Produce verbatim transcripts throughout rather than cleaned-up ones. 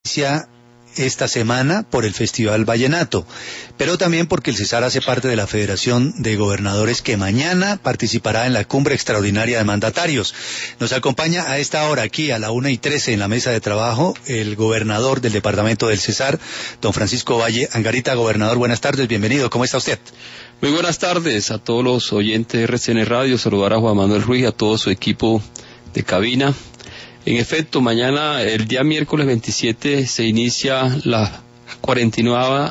esta semana por el Festival Vallenato, pero también porque el Cesar hace parte de la Federación de Gobernadores que mañana participará en la Cumbre Extraordinaria de Mandatarios. Nos acompaña a esta hora aquí a la una y trece en la mesa de trabajo el gobernador del departamento del Cesar, don Francisco Valle Angarita. Gobernador, buenas tardes, bienvenido, ¿cómo está usted? Muy buenas tardes a todos los oyentes de R C N Radio, saludar a Juan Manuel Ruiz, a todo su equipo de cabina. En efecto, mañana, el día miércoles veintisiete, se inicia la cuarenta y nueve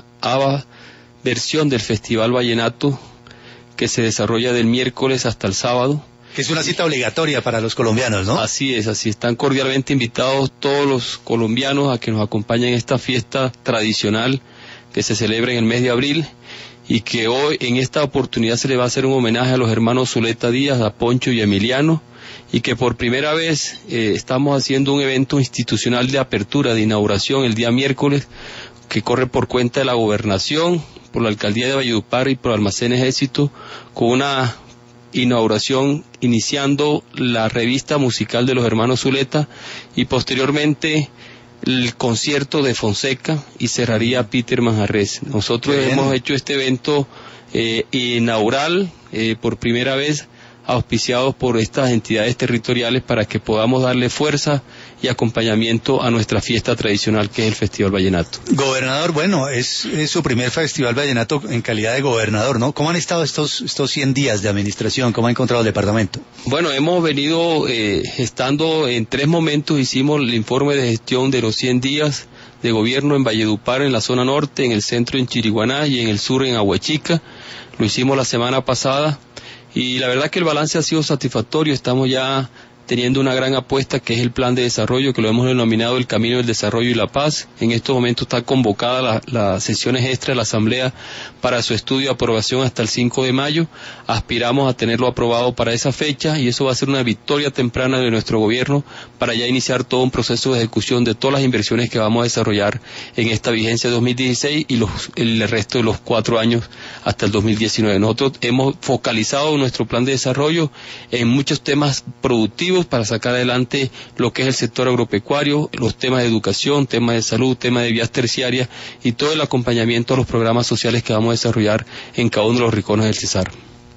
versión del Festival Vallenato, que se desarrolla del miércoles hasta el sábado. Que es una cita obligatoria para los colombianos, ¿no? Así es, así están cordialmente invitados todos los colombianos a que nos acompañen en esta fiesta tradicional que se celebra en el mes de abril, y que hoy, en esta oportunidad, se le va a hacer un homenaje a los hermanos Zuleta Díaz, a Poncho y Emiliano, y que por primera vez eh, estamos haciendo un evento institucional de apertura, de inauguración, el día miércoles, que corre por cuenta de la Gobernación, por la Alcaldía de Valledupar y por Almacenes Éxito, con una inauguración iniciando la revista musical de los hermanos Zuleta, y posteriormente el concierto de Fonseca, y cerraría Peter Manjarrés. Nosotros hemos hecho este evento eh, inaugural eh, por primera vez, auspiciados por estas entidades territoriales, para que podamos darle fuerza y acompañamiento a nuestra fiesta tradicional, que es el Festival Vallenato. Gobernador, bueno, es, es su primer Festival Vallenato en calidad de gobernador, ¿no? ¿Cómo han estado estos estos cien días de administración? ¿Cómo ha encontrado el departamento? Bueno, hemos venido eh, estando en tres momentos. Hicimos el informe de gestión de los cien días de gobierno en Valledupar, en la zona norte, en el centro en Chiriguaná y en el sur en Aguachica. Lo hicimos la semana pasada. Y la verdad que el balance ha sido satisfactorio. Estamos ya teniendo una gran apuesta, que es el plan de desarrollo, que lo hemos denominado el Camino del Desarrollo y la Paz. En estos momentos está convocada la, las sesiones extra de la Asamblea para su estudio y aprobación hasta el cinco de mayo. Aspiramos a tenerlo aprobado para esa fecha, y eso va a ser una victoria temprana de nuestro gobierno para ya iniciar todo un proceso de ejecución de todas las inversiones que vamos a desarrollar en esta vigencia dos mil dieciséis y los, el resto de los cuatro años hasta el dos mil diecinueve. Nosotros hemos focalizado nuestro plan de desarrollo en muchos temas productivos para sacar adelante lo que es el sector agropecuario, los temas de educación, temas de salud, temas de vías terciarias y todo el acompañamiento a los programas sociales que vamos a desarrollar en cada uno de los rincones del Cesar.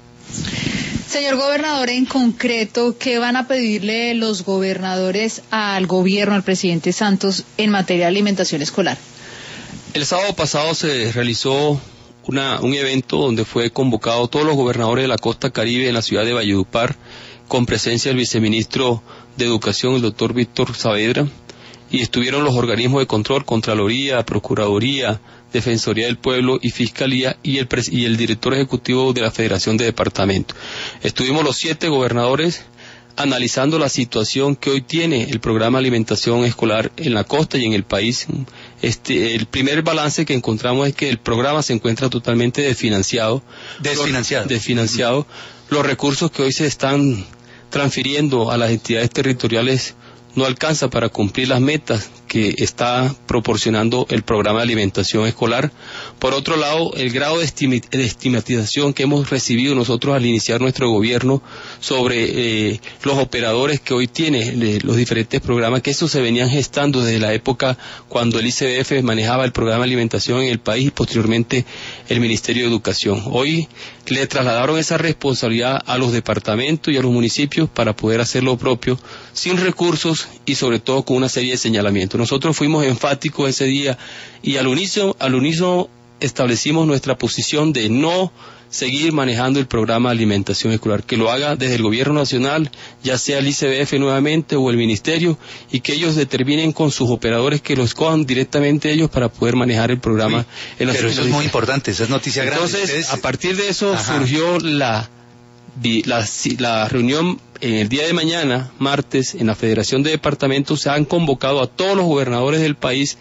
Señor gobernador, en concreto, ¿qué van a pedirle los gobernadores al gobierno, al presidente Santos, en materia de alimentación escolar? El sábado pasado se realizó una, un evento donde fue convocado todos los gobernadores de la costa caribe en la ciudad de Valledupar, con presencia del viceministro de Educación, el doctor Víctor Saavedra, y estuvieron los organismos de control, Contraloría, Procuraduría, Defensoría del Pueblo y Fiscalía, y el, y el director ejecutivo de la Federación de Departamentos. Estuvimos los siete gobernadores analizando la situación que hoy tiene el programa de alimentación escolar en la costa y en el país. Este, el primer balance que encontramos es que el programa se encuentra totalmente desfinanciado. Desfinanciado. Los, desfinanciado. Los recursos que hoy se están transfiriendo a las entidades territoriales no alcanza para cumplir las metas que está proporcionando el programa de alimentación escolar. Por otro lado, el grado de, estim de estigmatización que hemos recibido nosotros al iniciar nuestro gobierno sobre eh, los operadores que hoy tiene eh, los diferentes programas, que eso se venían gestando desde la época cuando el I C B F manejaba el programa de alimentación en el país y posteriormente el Ministerio de Educación. Hoy le trasladaron esa responsabilidad a los departamentos y a los municipios para poder hacer lo propio sin recursos y sobre todo con una serie de señalamientos. Nosotros fuimos enfáticos ese día y al unísono, al unísono establecimos nuestra posición de no seguir manejando el programa de alimentación escolar, que lo haga desde el gobierno nacional, ya sea el I C B F nuevamente o el ministerio, y que ellos determinen con sus operadores, que los cojan directamente ellos para poder manejar el programa. Uy, en pero eso es muy importante, esa es noticia grande. Entonces, Ustedes... a partir de eso Ajá. surgió la, la, la reunión. En el día de mañana, martes, en la Federación de Departamentos se han convocado a todos los gobernadores del país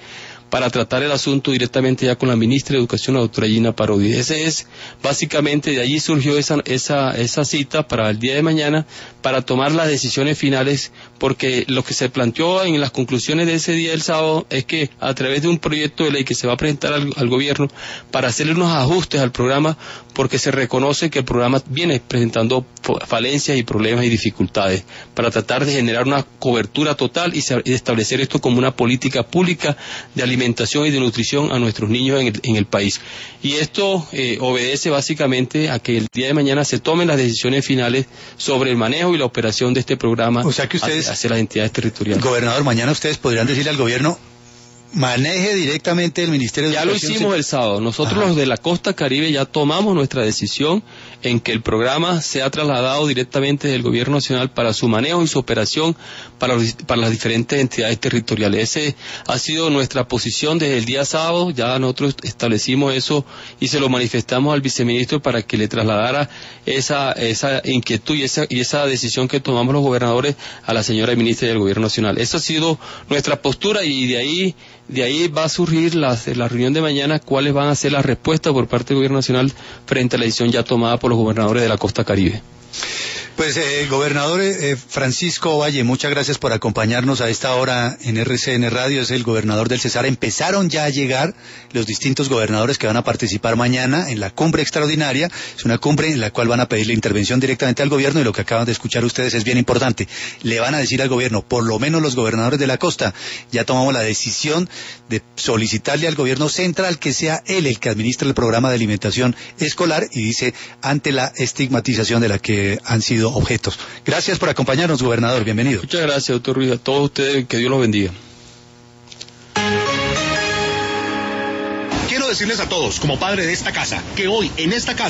para tratar el asunto directamente ya con la ministra de Educación, la doctora Gina Parodi. Ese es, básicamente, de allí surgió esa, esa, esa cita para el día de mañana, para tomar las decisiones finales, porque lo que se planteó en las conclusiones de ese día del sábado es que a través de un proyecto de ley que se va a presentar al, al gobierno para hacerle unos ajustes al programa, porque se reconoce que el programa viene presentando falencias y problemas y dificultades, para tratar de generar una cobertura total y, se, y establecer esto como una política pública de alimentación y de nutrición a nuestros niños en el, en el país. Y esto eh, obedece básicamente a que el día de mañana se tomen las decisiones finales sobre el manejo y la operación de este programa, o sea que ustedes, hacia, hacia las entidades territoriales. Gobernador, mañana ustedes podrían decirle al gobierno: maneje directamente el Ministerio de Ya lo hicimos el sábado. Nosotros, Ajá. los de la Costa Caribe, ya tomamos nuestra decisión en que el programa sea trasladado directamente del Gobierno Nacional para su manejo y su operación para, los, para las diferentes entidades territoriales. Esa ha sido nuestra posición desde el día sábado. Ya nosotros establecimos eso y se lo manifestamos al viceministro para que le trasladara esa, esa inquietud y esa, y esa decisión que tomamos los gobernadores a la señora ministra del Gobierno Nacional. Esa ha sido nuestra postura y de ahí De ahí va a surgir la, la reunión de mañana, cuáles van a ser las respuestas por parte del Gobierno Nacional frente a la decisión ya tomada por los gobernadores de la Costa Caribe. Pues, eh, gobernador eh, Francisco Valle, muchas gracias por acompañarnos a esta hora en R C N Radio. Es el gobernador del Cesar. Empezaron ya a llegar los distintos gobernadores que van a participar mañana en la cumbre extraordinaria. Es una cumbre en la cual van a pedir la intervención directamente al gobierno, y lo que acaban de escuchar ustedes es bien importante. Le van a decir al gobierno, por lo menos los gobernadores de la costa, ya tomamos la decisión de solicitarle al gobierno central que sea él el que administre el programa de alimentación escolar, y dice, ante la estigmatización de la que han sido objetos. Gracias por acompañarnos, gobernador. Bienvenido. Muchas gracias, doctor Ruiz. A todos ustedes, que Dios los bendiga. Quiero decirles a todos, como padre de esta casa, que hoy en esta casa